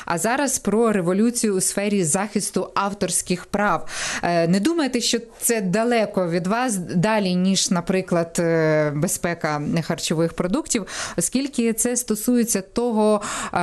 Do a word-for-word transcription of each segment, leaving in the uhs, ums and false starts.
А зараз про революцію у сфері захисту авторських прав. Не думаєте, що це далеко від вас, далі, ніж, наприклад, безпека харчових продуктів, оскільки це стосується того,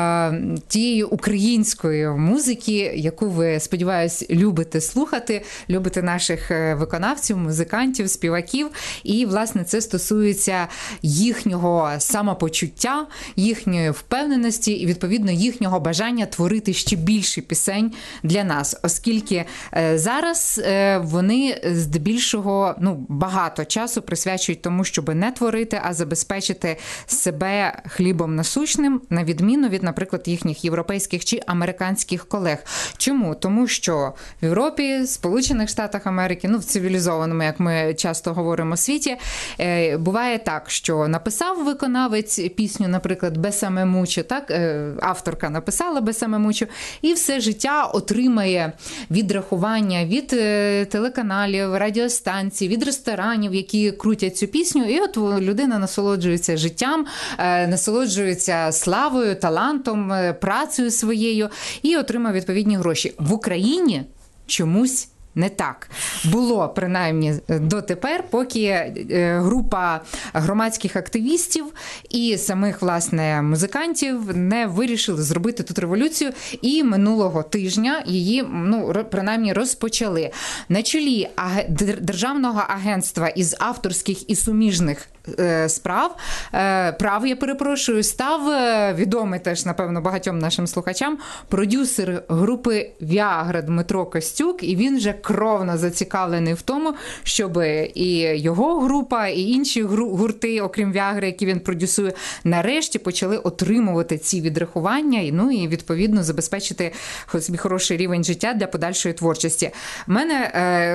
тієї української музики, яку ви, сподіваюсь, любите слухати, любите наших виконавців, музикантів, співаків, і, власне, це стосується їхнього самопочуття, їхньої впевненості і, відповідно, їхнього бажання творити ще більше пісень для нас, оскільки зараз вони здебільшого, ну, багато часу присвячують тому, щоб не творити, а забезпечити себе хлібом насущним, на відміну від, наприклад, їхніх європейських чи американських колег. Чому? Тому що в Європі, Сполучених Штатах Америки, ну, в цивілізованому, як ми часто говоримо, світі, буває так, що написав виконавець пісню, наприклад, «Бесаме мучо», так, авторка написала «Бесаме мучо», і все життя отримає відрахування від телеканалів, радіостанцій, від ресторанів, які крутять цю пісню, і от людина насолоджується життям, насолоджується славою, талантом, працею своєю і отримує відповідні гроші. В Україні чомусь не так. Було, принаймні, дотепер, поки група громадських активістів і самих, власне, музикантів не вирішили зробити тут революцію, і минулого тижня її, ну, принаймні, розпочали. На чолі Державного агентства із авторських і суміжних справ, прав, я перепрошую, став відомий теж, напевно, багатьом нашим слухачам, продюсер групи «Віагра» Дмитро Костюк, і він вже кровно зацікавлений в тому, щоб і його група, і інші гурти, окрім «Віагри», які він продюсує, нарешті почали отримувати ці відрахування, і, ну, і, відповідно, забезпечити собі хороший рівень життя для подальшої творчості. У мене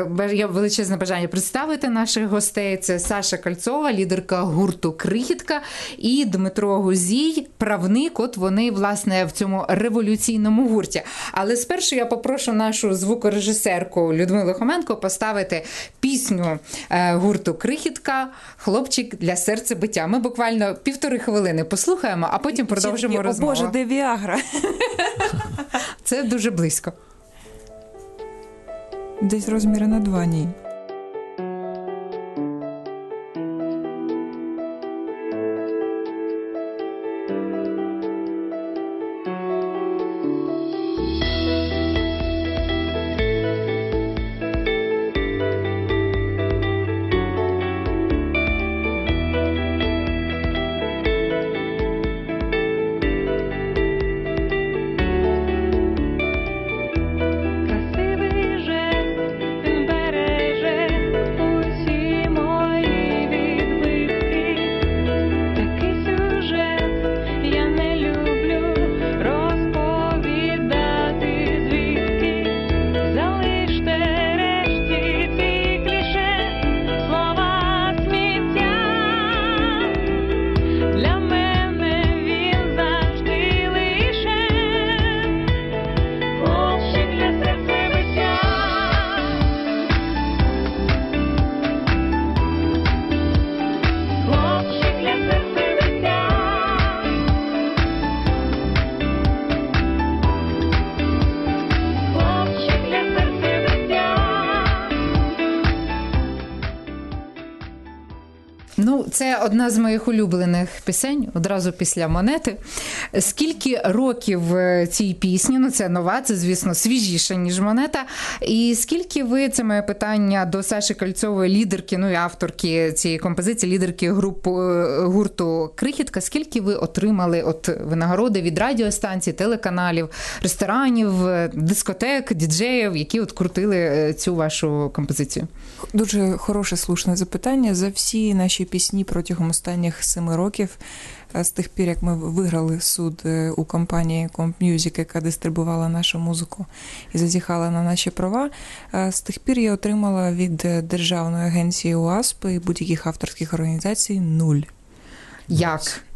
є величезне бажання представити наших гостей. Це Саша Кальцова, лідер гурту «Крихітка», і Дмитро Гузій, правник, от вони, власне, в цьому революційному гурті. Але спершу я попрошу нашу звукорежисерку Людмилу Хоменко поставити пісню гурту «Крихітка» «Хлопчик для серцебиття». Ми буквально півтори хвилини послухаємо, а потім продовжимо розмову. О Боже, де «Віагра»? Це дуже близько. Десь розміри на два, ні. Ну, це одна з моїх улюблених пісень, одразу після «Монети». Скільки років цій пісні? Ну, це нова, це, звісно, свіжіша, ніж «Монета». І скільки ви, це моє питання до Саші Кальцової, лідерки, ну і авторки цієї композиції, лідерки групу, гурту «Крихітка», скільки ви отримали от винагороди від радіостанцій, телеканалів, ресторанів, дискотек, діджеїв, які от крутили цю вашу композицію? Дуже хороше, слушне запитання. За всі наші пісні протягом останніх семи років, з тих пір, як ми виграли суд у компанії Comp Music, яка дистрибувала нашу музику і зазіхала на наші права, з тих пір я отримала від Державної агенції УАСП і будь-яких авторських організацій нуль. Як?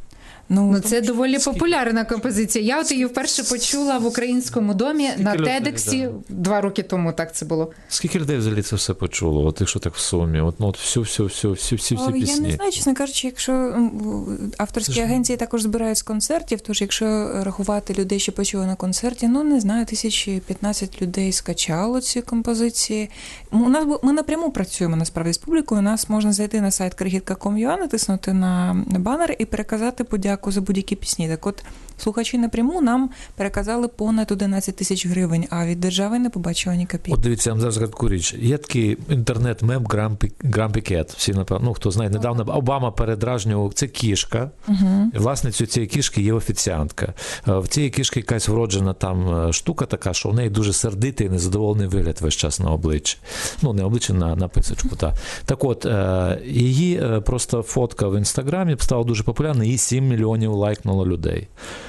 Ну, ну це доволі скільки? Популярна композиція. Я от її вперше почула в Українському домі скільки на Тедексі да. два роки тому, так це було. Скільки людей взагалі це все почуло? От якщо так в сумі, от, ну, от всю, всю, всю, всю, всі, всі пісні. Я не знаю, чесно кажучи, якщо авторські ж... агенції також збирають з концертів, тож якщо рахувати людей, що почули на концерті, ну, не знаю, тисячі п'ятнадцять людей скачало ці композиції. У нас, ми напряму працюємо, насправді, з публікою. У нас можна зайти на сайт крихіт крапка ком крапка ю а, натиснути на банер і переказати подяку за будь-які пісні. Так от, слухачі напряму нам переказали понад одинадцять тисяч гривень, а від держави не побачили ні копійки. От дивіться, я вам зараз таку річ. Є такий інтернет-мем Грампі Кет. Всі, напевно, ну, хто знає, недавно Обама передражнював. Це кішка. Угу. Власницею цієї кішки є офіціантка. В цієї кішки якась вроджена там штука така, що в неї дуже сердитий і незадоволений вигляд весь час на обличчі. Ну, не обличчя, на, на писочку, так. Так от, її просто фотка в Інстаграмі стала дуже популярна, її сім мільйонів лайкнуло людей.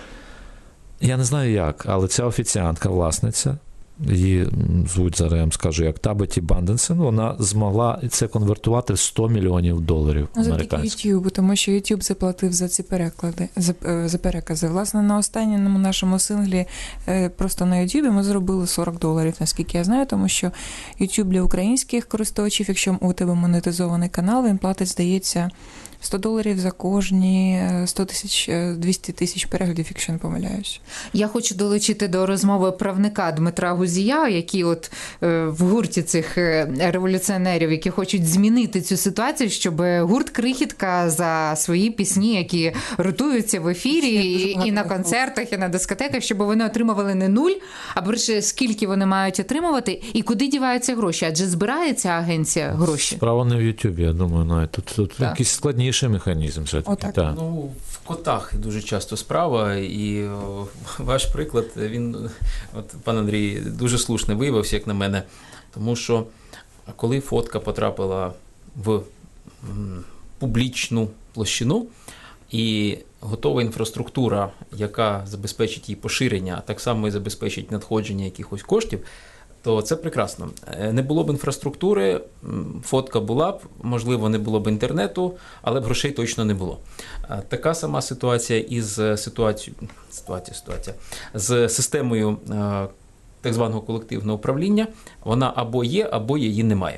Я не знаю як, але ця офіціантка, власниця, її звуть, зараз я вам скажу, як Табеті Банденсен, вона змогла це конвертувати в сто мільйонів доларів американських. Завдяки YouTube, тому що YouTube заплатив за ці переклади, за, за перекази. Власне, на останньому нашому синглі просто на YouTube ми зробили сорок доларів, наскільки я знаю, тому що YouTube для українських користувачів, якщо у тебе монетизований канал, він платить, здається, сто доларів за кожні сто тисяч, двісті тисяч переглядів, якщо не помиляюсь. Я хочу долучити до розмови правника Дмитра Гузія, який от в гурті цих революціонерів, які хочуть змінити цю ситуацію, щоб гурт «Крихітка» за свої пісні, які ротуються в ефірі і, і на концертах, і на дискотеках, щоб вони отримували не нуль, а більше скільки вони мають отримувати і куди діваються гроші. Адже збирає ця агенція гроші. Справа не в Ютубі, я думаю, навіть тут, тут якісь складні механізм. Так. Ну, в котах дуже часто справа, і о, ваш приклад, він, от пан Андрій, дуже слушно виявився, як на мене, тому що коли фотка потрапила в м, публічну площину, і готова інфраструктура, яка забезпечить її поширення, а так само і забезпечить надходження якихось коштів, то це прекрасно. Не було б інфраструктури, фотка була б, можливо, не було б інтернету, але б грошей точно не було. Така сама ситуація із ситуацією, ситуація, ситуація, з системою так званого колективного управління. Вона або є, або її немає.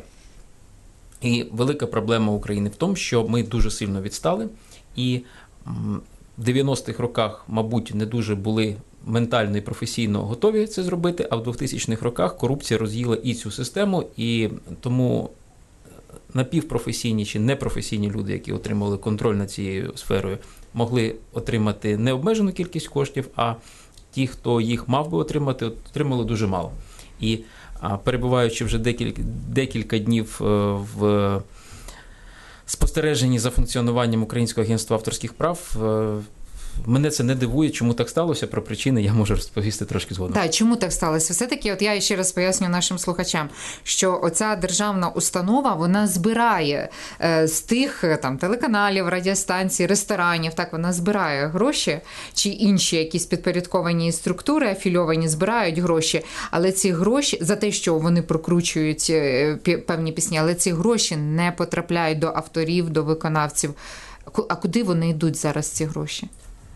І велика проблема України в тому, що ми дуже сильно відстали, і в дев'яностих роках, мабуть, не дуже були ментально і професійно готові це зробити, а в двохтисячних роках корупція роз'їла і цю систему, і тому напівпрофесійні чи непрофесійні люди, які отримали контроль над цією сферою, могли отримати необмежену кількість коштів, а ті, хто їх мав би отримати, отримали дуже мало. І перебуваючи вже декілька, декілька днів в спостереженні за функціонуванням Українського агентства авторських прав, мене це не дивує, чому так сталося, про причини я можу розповісти трошки згодом. Так, чому так сталося? Все-таки, от я ще раз поясню нашим слухачам, що оця державна установа, вона збирає е, з тих там телеканалів, радіостанцій, ресторанів, так, вона збирає гроші, чи інші якісь підпорядковані структури, афільовані, збирають гроші, але ці гроші, за те, що вони прокручують е, певні пісні, але ці гроші не потрапляють до авторів, до виконавців. А куди вони йдуть зараз, ці гроші?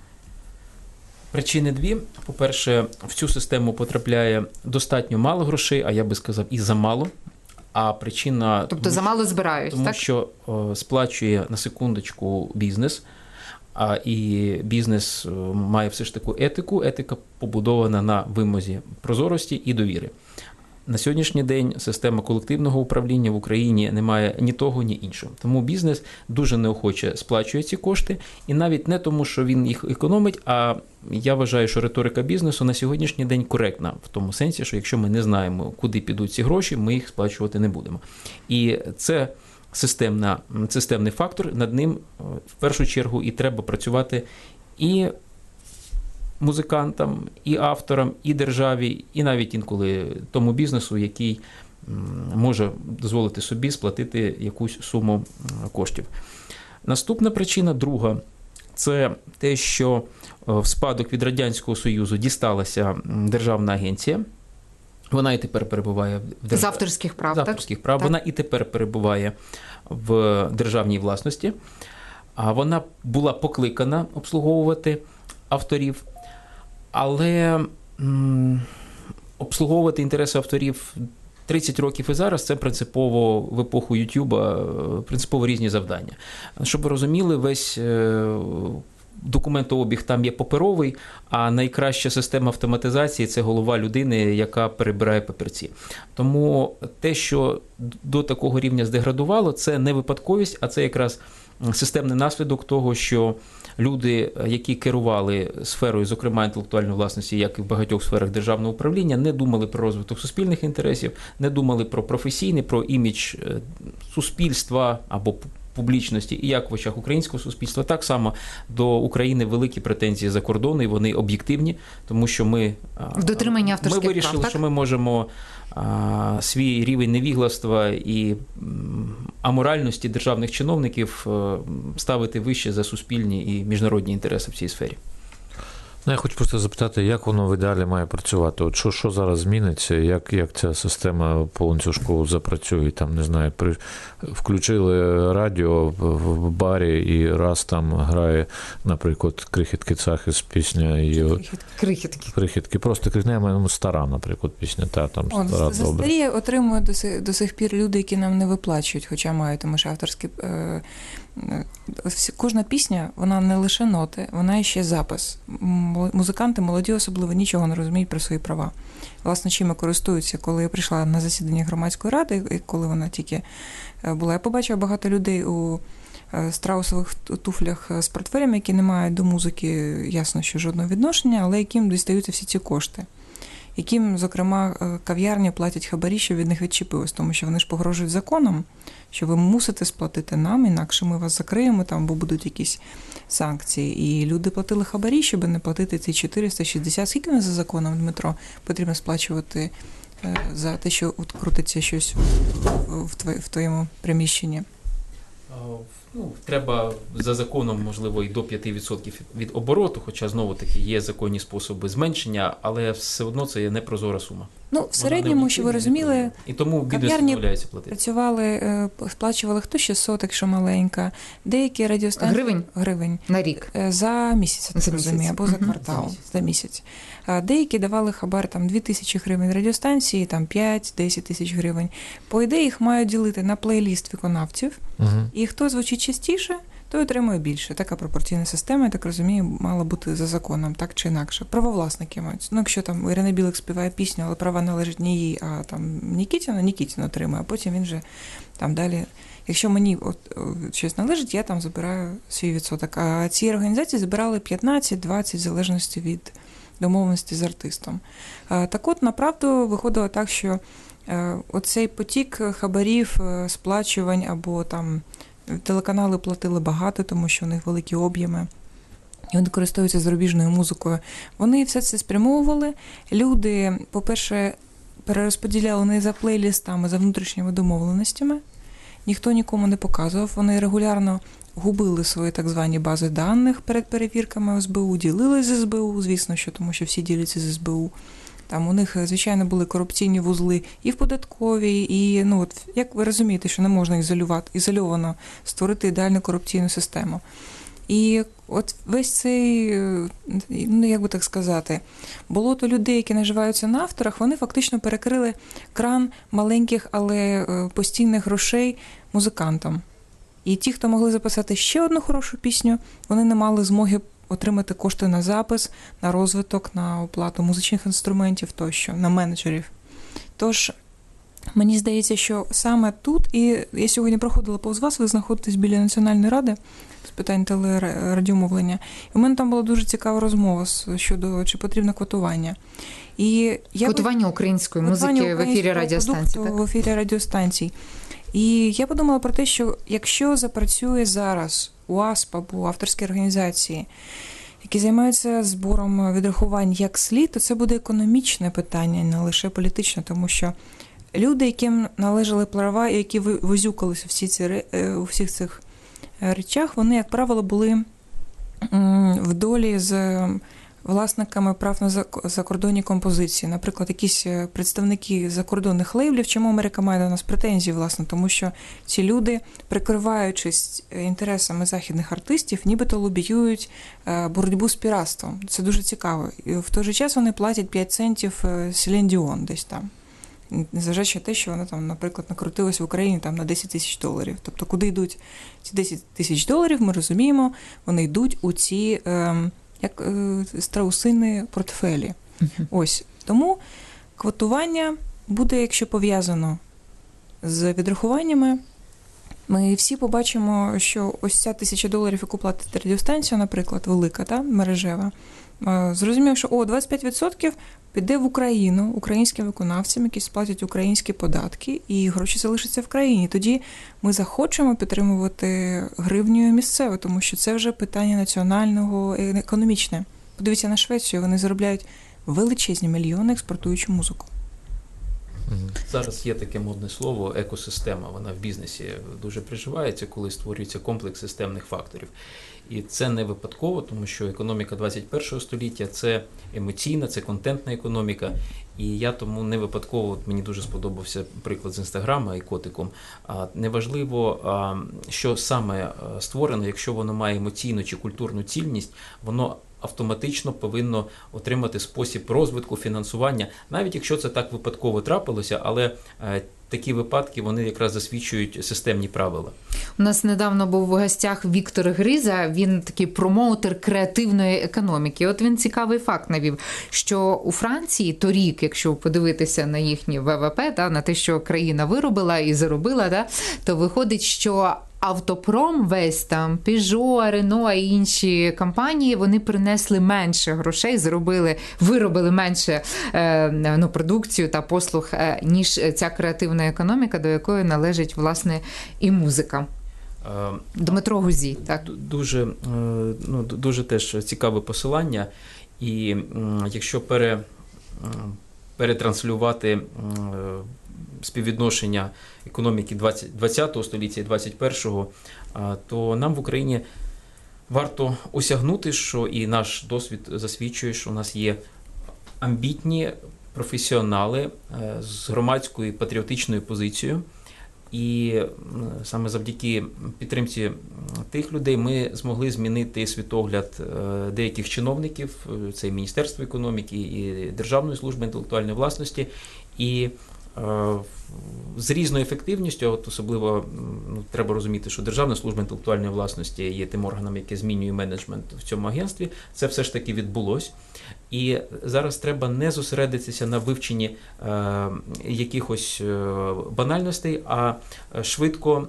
Причини дві. По-перше, в цю систему потрапляє достатньо мало грошей, а я би сказав і замало. А причина... Тобто замало збирають, тому, так? Тому що о, сплачує на секундочку бізнес, а і бізнес о, має все ж таку етику. Етика побудована на вимозі прозорості і довіри. На сьогоднішній день система колективного управління в Україні не має ні того, ні іншого. Тому бізнес дуже неохоче сплачує ці кошти. І навіть не тому, що він їх економить, а я вважаю, що риторика бізнесу на сьогоднішній день коректна. В тому сенсі, що якщо ми не знаємо, куди підуть ці гроші, ми їх сплачувати не будемо. І це системна, системний фактор. Над ним в першу чергу і треба працювати і музикантам, і авторам, і державі, і навіть інколи тому бізнесу, який може дозволити собі сплатити якусь суму коштів. Наступна причина, друга, це те, що в спадок від Радянського Союзу дісталася державна агенція. Вона і тепер перебуває в держав... з авторських прав, з авторських прав. Так? Вона і тепер перебуває в державній власності. А вона була покликана обслуговувати авторів, але м, обслуговувати інтереси авторів тридцять років і зараз – це принципово в епоху Ютуба, принципово різні завдання. Щоб ви розуміли, весь документообіг там є паперовий, а найкраща система автоматизації – це голова людини, яка перебирає папірці. Тому те, що до такого рівня здеградувало, це не випадковість, а це якраз системний наслідок того, що люди, які керували сферою, зокрема інтелектуальної власності, як і в багатьох сферах державного управління, не думали про розвиток суспільних інтересів, не думали про професійний, про імідж суспільства або публічності, і як в очах українського суспільства, так само до України великі претензії за кордону, і вони об'єктивні, тому що ми, в дотриманні авторських ми вирішили, прав, так? що ми можемо а, свій рівень невігластва і м, аморальності державних чиновників а, ставити вище за суспільні і міжнародні інтереси в цій сфері. Ну, я хочу просто запитати, як воно в ідеалі має працювати? От що, що зараз зміниться, як, як ця система по ланцюжку запрацює? Там, не знаю, при... включили радіо в барі і раз там грає, наприклад, Крихітки Цахис пісня. І... Крихітки. Крихітки. Просто крихнемо стара, наприклад, пісня. Та, там О, стара, за добре. старі отримують до сих, до сих пір люди, які нам не виплачують, хоча мають тому що авторські... Е... Кожна пісня, вона не лише ноти, вона ще запис. Музиканти, молоді особливо, нічого не розуміють про свої права. Власне, чим я користуюся, коли я прийшла на засідання громадської ради, і коли вона тільки була, я побачила багато людей у страусових туфлях з портфелями, які не мають до музики, ясно, що жодного відношення, але яким дістаються всі ці кошти. Яким, зокрема, кав'ярні платять хабарі, щоб від них відчепилось, тому що вони ж погрожують законом, що ви мусите сплатити нам, інакше ми вас закриємо, там, бо будуть якісь санкції. І люди платили хабарі, щоб не платити ці чотириста шістдесят. Скільки не за законом, Дмитро, потрібно сплачувати за те, що от крутиться щось в твоєму приміщенні? Ну, треба за законом, можливо, і до п'ять відсотків від обороту, хоча, знову-таки, є законні способи зменшення, але все одно це є непрозора сума. Ну, в середньому, щоб ви розуміли, і тому бізнес кав'ярні відмовляється платити. Працювали, сплачували хто шістсот, якщо маленька, деякі радіостанції... Гривень? Гривень. На рік? За місяць, я так розумію, або за квартал, mm-hmm. за місяць. Деякі давали хабар там дві тисячі гривень радіостанції, там п'ять-десять тисяч гривень. По ідеї їх мають ділити на плейліст виконавців, uh-huh. і хто звучить частіше, той отримує більше. Така пропорційна система, я так розумію, мала бути за законом, так чи інакше. Правовласники мають. Ну, якщо там Ірина Білик співає пісню, але права належать не їй, а там Нікітіну, Нікітіну отримує, а потім він же там далі... Якщо мені от, щось належить, я там забираю свій відсоток. А ці організації збирали п'ятнадцять-двадцять в залежності від домовленості з артистом. Так от, направду, виходило так, що оцей потік хабарів, сплачувань або там телеканали платили багато, тому що у них великі об'єми, і вони користуються зарубіжною музикою. Вони все це спрямовували. Люди, по-перше, перерозподіляли не за плейлістами, а за внутрішніми домовленостями. Ніхто нікому не показував. Вони регулярно губили свої так звані бази даних перед перевірками ес бе у, ділили з ес бе у, звісно, що, тому що всі діляться з ес бе у. Там у них, звичайно, були корупційні вузли і в податковій, і, ну, от, як ви розумієте, що не можна ізолювати, ізольовано створити ідеальну корупційну систему. І от весь цей, ну, як би так сказати, болото людей, які наживаються на авторах, вони фактично перекрили кран маленьких, але постійних грошей музикантам. І ті, хто могли записати ще одну хорошу пісню, вони не мали змоги отримати кошти на запис, на розвиток, на оплату музичних інструментів тощо, на менеджерів. Тож, мені здається, що саме тут, і я сьогодні проходила повз вас, ви знаходитесь біля Національної ради з питань телерадіомовлення, і у мене там була дуже цікава розмова щодо, чи потрібно квотування. І квотування я... української музики в ефірі радіостанцій, так? В ефірі радіостанцій. І я подумала про те, що якщо запрацює зараз УАСП або авторські організації, які займаються збором відрахувань як слід, то це буде економічне питання, не лише політичне, тому що люди, яким належали права і які возюкалися всі ці, у всіх цих речах, вони, як правило, були в долі з власниками прав на закордонні композиції. Наприклад, якісь представники закордонних лейблів, чому Америка має до нас претензії, власне, тому що ці люди, прикриваючись інтересами західних артистів, нібито лобіюють боротьбу з піратством. Це дуже цікаво. І в той же час вони платять п'ять центів Селін Діон десь там. Незважаючи на те, що вона там, наприклад, накрутилась в Україні там на десять тисяч доларів. Тобто, куди йдуть ці десять тисяч доларів, ми розуміємо, вони йдуть у ці е, як е, страусині портфелі. Uh-huh. Ось. Тому квотування буде, якщо пов'язано з відрахуваннями, ми всі побачимо, що ось ця тисяча доларів, яку платить радіостанція, наприклад, велика, та, мережева, зрозумів, що о, двадцять п'ять відсотків піде в Україну, українським виконавцям, які сплатять українські податки, і гроші залишаться в країні. Тоді ми захочемо підтримувати гривнею місцеве, тому що це вже питання національного, економічне. Подивіться на Швецію, вони заробляють величезні мільйони, експортуючи музику. Зараз є таке модне слово екосистема, вона в бізнесі дуже приживається, коли створюється комплекс системних факторів. І це не випадково, тому що економіка двадцять першого століття – це емоційна, це контентна економіка. І я тому не випадково, мені дуже сподобався приклад з Інстаграма і котиком. Неважливо, що саме створено, якщо воно має емоційну чи культурну цільність, воно автоматично повинно отримати спосіб розвитку, фінансування, навіть якщо це так випадково трапилося, але такі випадки, вони якраз засвідчують системні правила. У нас недавно був в гостях Віктор Гриза, він такий промоутер креативної економіки. От він цікавий факт навів, що у Франції торік, якщо подивитися на їхній ВВП, та, на те, що країна виробила і заробила, та, то виходить, що автопром весь там, Peugeot, Renault і інші компанії, вони принесли менше грошей, заробили, виробили менше е, ну, продукцію та послуг, е, ніж ця креативна економіка, до якої належить, власне, і музика. Дмитро Гузій, так. Дуже, ну, дуже теж цікаве посилання, і якщо пере, перетранслювати співвідношення економіки двадцятого століття і двадцять першого, то нам в Україні варто осягнути, що і наш досвід засвідчує, що у нас є амбітні професіонали з громадською патріотичною позицією. І саме завдяки підтримці тих людей ми змогли змінити світогляд деяких чиновників, це і Міністерство економіки, і Державної служби інтелектуальної власності, і з різною ефективністю, от особливо ну, треба розуміти, що Державна служба інтелектуальної власності є тим органом, який змінює менеджмент в цьому агентстві. Це все ж таки відбулось. І зараз треба не зосередитися на вивченні е, якихось банальностей, а швидко,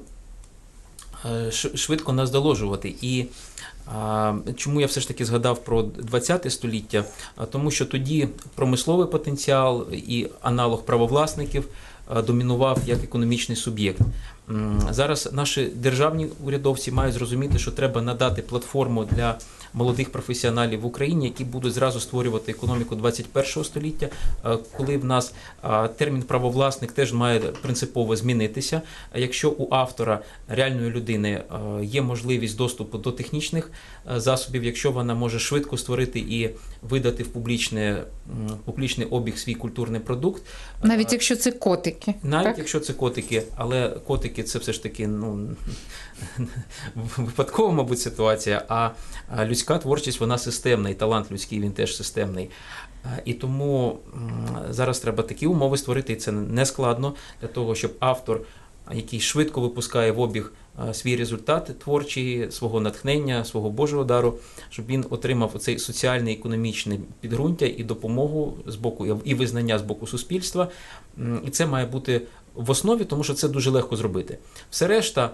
е, швидко наздоложувати. І а, чому я все ж таки згадав про двадцяте століття? А, тому що тоді промисловий потенціал і аналог правовласників а, домінував як економічний суб'єкт. Зараз наші державні урядовці мають зрозуміти, що треба надати платформу для молодих професіоналів в Україні, які будуть зразу створювати економіку двадцять першого століття, коли в нас термін правовласник теж має принципово змінитися. Якщо у автора, реальної людини, є можливість доступу до технічних засобів, якщо вона може швидко створити і видати в публічний, публічний обіг свій культурний продукт. Навіть якщо це котики. Навіть так? якщо це котики, але котики це все ж таки ну, випадкова, мабуть, ситуація, а людська творчість, вона системна, і талант людський, він теж системний. І тому зараз треба такі умови створити, і це не складно, для того, щоб автор, який швидко випускає в обіг свій результат творчий, свого натхнення, свого Божого дару, щоб він отримав оцей соціальний, економічний підґрунтя і допомогу з боку, і визнання з боку суспільства. І це має бути в основі, тому що це дуже легко зробити. Все решта,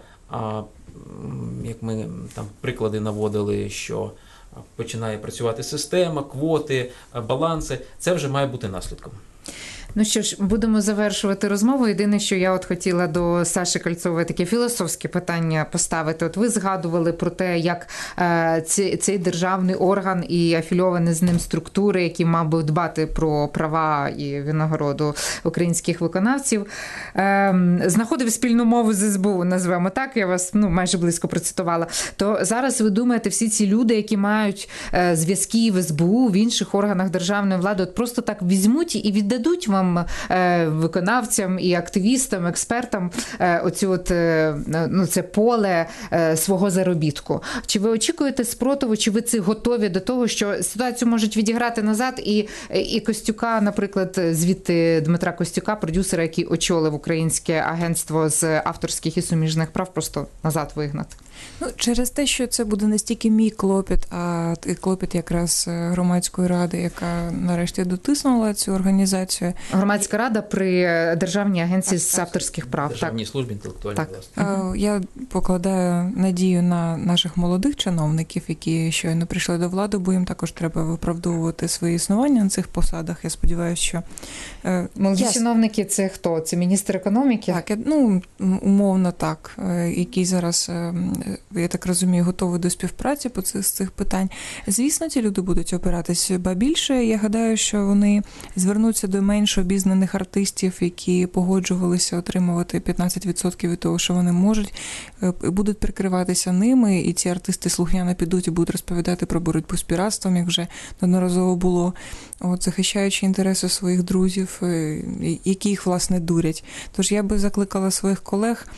як ми там приклади наводили, що починає працювати система, квоти, баланси, це вже має бути наслідком. Ну що ж, будемо завершувати розмову. Єдине, що я от хотіла до Саші Кольцової таке філософське питання поставити. От ви згадували про те, як е, цей, цей державний орган і афільовані з ним структури, які мав би дбати про права і винагороду українських виконавців, е, знаходив спільну мову з ес бе у, назвемо так, я вас ну, майже близько процитувала. То зараз ви думаєте, всі ці люди, які мають е, зв'язки в ес бе у, в інших органах державної влади, от просто так візьмуть і віддадуть вам, е, виконавцям і активістам, експертам, е, оцю от, е, ну, це поле е, свого заробітку. Чи ви очікуєте спротиву, чи ви це готові до того, що ситуацію можуть відіграти назад і, і Костюка, наприклад, звідти Дмитра Костюка, продюсера, який очолив Українське агентство з авторських і суміжних прав, просто назад вигнати? Ну, через те, що це буде не стільки мій клопіт, а клопіт якраз громадської ради, яка нарешті дотиснула цю організацію. Громадська рада при Державній агенції з авторських прав. Державній так. службі інтелектуальної власності. Я покладаю надію на наших молодих чиновників, які щойно прийшли до влади, бо їм також треба виправдовувати своє існування на цих посадах. Я сподіваюся, що... Молоді я... чиновники – це хто? Це міністр економіки? Так, ну, умовно так, який зараз... я так розумію, готовий до співпраці по цих, з цих питань. Звісно, ці люди будуть опиратися, ба більше. Я гадаю, що вони звернуться до менш обізнаних артистів, які погоджувалися отримувати п'ятнадцять відсотків від того, що вони можуть, будуть прикриватися ними, і ці артисти слухняно підуть і будуть розповідати про боротьбу з піратством, як вже неодноразово було, от, захищаючи інтереси своїх друзів, які їх, власне, дурять. Тож я би закликала своїх колег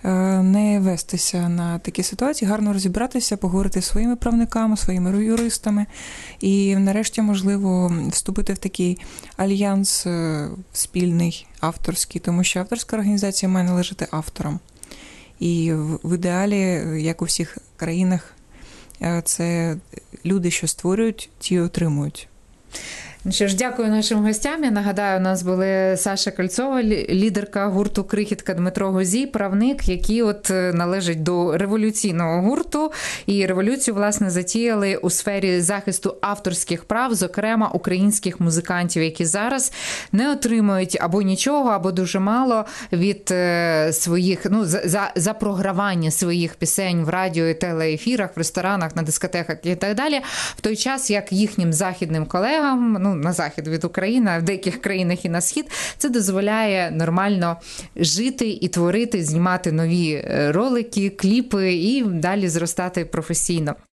не вестися на такі ситуації, гарно розібратися, поговорити зі своїми правниками, своїми юристами і нарешті, можливо, вступити в такий альянс спільний, авторський, тому що авторська організація має належати авторам. І в ідеалі, як у всіх країнах, це люди, що створюють, ті отримують. Ну що ж, дякую нашим гостям. Я нагадаю, у нас були Саша Кольцова, лідерка гурту «Крихітка», Дмитро Гозій, правник, які от належать до революційного гурту. І революцію, власне, затіяли у сфері захисту авторських прав, зокрема українських музикантів, які зараз не отримують або нічого, або дуже мало від своїх, ну, за, за програвання своїх пісень в радіо і телеефірах, в ресторанах, на дискотеках і так далі, в той час, як їхнім західним колегам, ну, на захід від України, а в деяких країнах і на схід, це дозволяє нормально жити і творити, знімати нові ролики, кліпи і далі зростати професійно.